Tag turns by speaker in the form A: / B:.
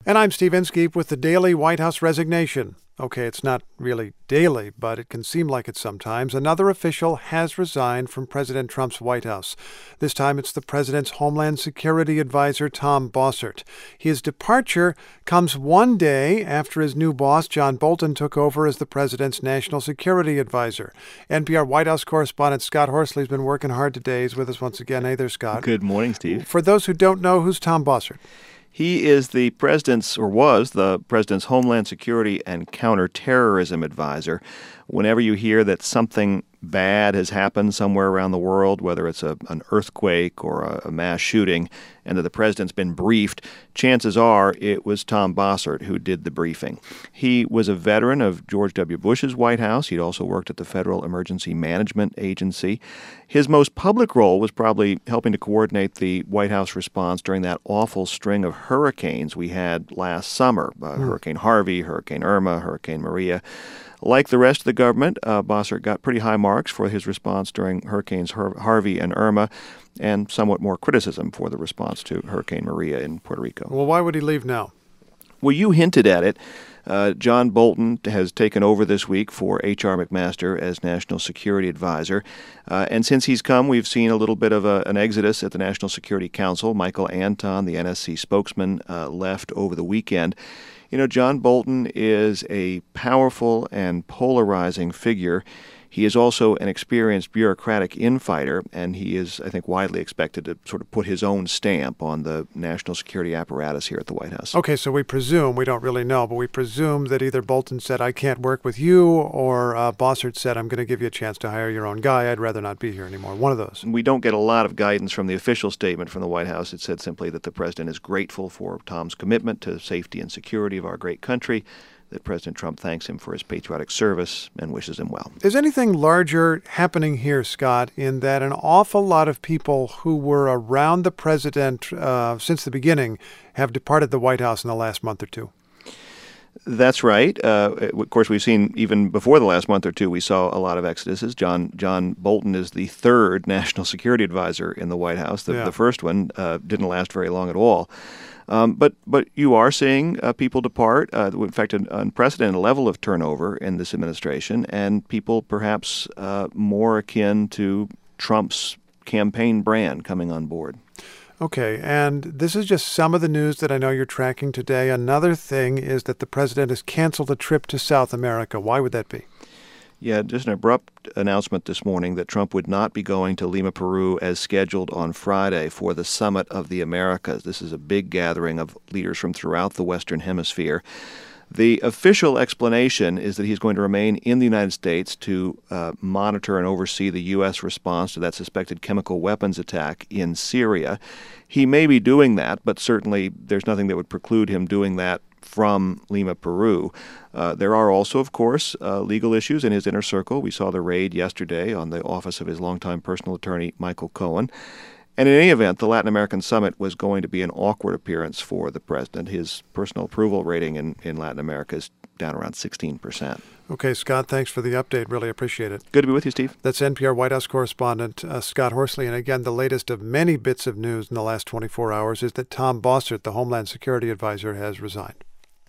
A: And I'm Steve Inskeep with the Daily White House Resignation. Okay, it's not really daily, but it can seem like it sometimes. Another official has resigned from President Trump's White House. This time it's the president's Homeland Security Advisor, Tom Bossert. His departure comes one day after his new boss, John Bolton, took over as the president's National Security Advisor. NPR White House correspondent Scott Horsley has been working hard today. He's with us once again. Hey there, Scott.
B: Good morning, Steve.
A: For those who don't know, who's Tom Bossert?
B: He is the president's, or was the president's Homeland Security and Counterterrorism Advisor. Whenever you hear that something bad has happened somewhere around the world, whether it's an earthquake or a mass shooting, and that the president's been briefed, chances are it was Tom Bossert who did the briefing. He was a veteran of George W. Bush's White House. He'd also worked at the Federal Emergency Management Agency. His most public role was probably helping to coordinate the White House response during that awful string of hurricanes we had last summer. Hurricane Harvey, Hurricane Irma, Hurricane Maria. Like the rest of the government, Bossert got pretty high marks for his response during Hurricanes Harvey and Irma, and somewhat more criticism for the response to Hurricane Maria in Puerto Rico.
A: Well, why would he leave now?
B: Well, you hinted at it. John Bolton has taken over this week for H.R. McMaster as National Security Advisor. And since he's come, we've seen a little bit of an exodus at the National Security Council. Michael Anton, the NSC spokesman, left over the weekend. You know, John Bolton is a powerful and polarizing figure. He is also an experienced bureaucratic infighter, and he is, I think, widely expected to sort of put his own stamp on the national security apparatus here at the White House.
A: Okay, so we presume, we don't really know, but we presume that either Bolton said, I can't work with you, or Bossert said, I'm going to give you a chance to hire your own guy. I'd rather not be here anymore. One of those.
B: We don't get a lot of guidance from the official statement from the White House. It said simply that the president is grateful for Tom's commitment to safety and security of our great country, that President Trump thanks him for his patriotic service and wishes him well.
A: Is anything larger happening here, Scott, in that an awful lot of people who were around the president since the beginning have departed the White House in the last month or two?
B: That's right. Of course, we've seen even before the last month or two, we saw a lot of exoduses. John Bolton is the third national security advisor in the White House. The first one didn't last very long at all. But you are seeing people depart. In fact, an unprecedented level of turnover in this administration, and people perhaps more akin to Trump's campaign brand coming on board.
A: Okay, and this is just some of the news that I know you're tracking today. Another thing is that the president has canceled a trip to South America. Why would that be?
B: Yeah, just an abrupt announcement this morning that Trump would not be going to Lima, Peru, as scheduled on Friday for the Summit of the Americas. This is a big gathering of leaders from throughout the Western Hemisphere. The official explanation is that he's going to remain in the United States to monitor and oversee the U.S. response to that suspected chemical weapons attack in Syria. He may be doing that, but certainly there's nothing that would preclude him doing that from Lima, Peru. There are also, of course, legal issues in his inner circle. We saw the raid yesterday on the office of his longtime personal attorney, Michael Cohen. And in any event, the Latin American summit was going to be an awkward appearance for the president. His personal approval rating in Latin America is down around 16%.
A: Okay, Scott, thanks for the update. Really appreciate it.
B: Good to be with you, Steve.
A: That's NPR White House correspondent Scott Horsley. And again, the latest of many bits of news in the last 24 hours is that Tom Bossert, the Homeland Security Advisor, has resigned.